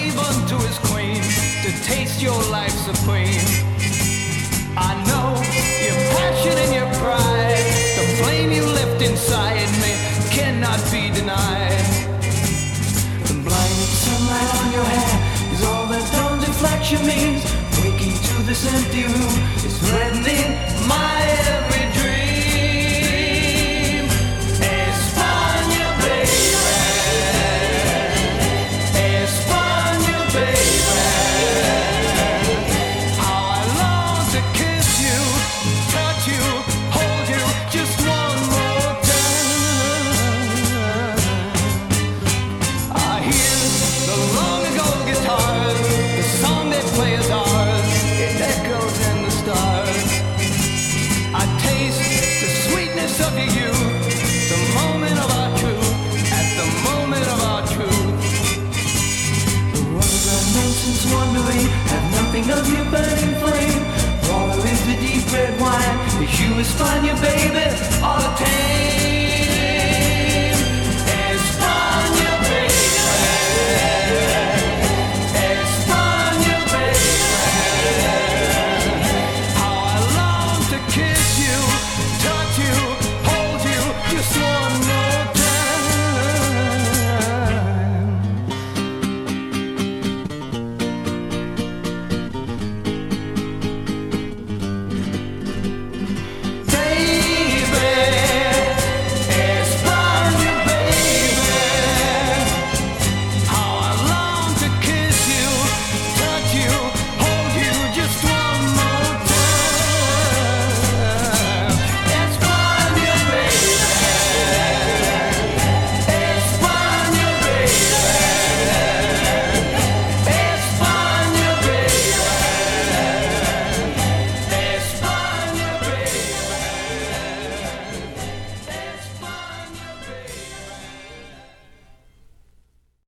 slave unto his queen, to taste your life supreme. I know your passion and your pride, the flame you lift inside me cannot be denied. The blinding sunlight on your hair is all that dawn's reflection means. Waking to this empty room is threatening my every dream. España, baby. España, baby. How I long to kiss you, touch you, hold you just one more time. I hear the long ago guitars, the song they play is ours, it echoes in the stars. I taste the sweetness of your youth, the moment of our truth, at the moment of our truth. The ones I've known since wandering have nothing of your burning flame. Water is the deep red wine, is you España, baby, all the tame.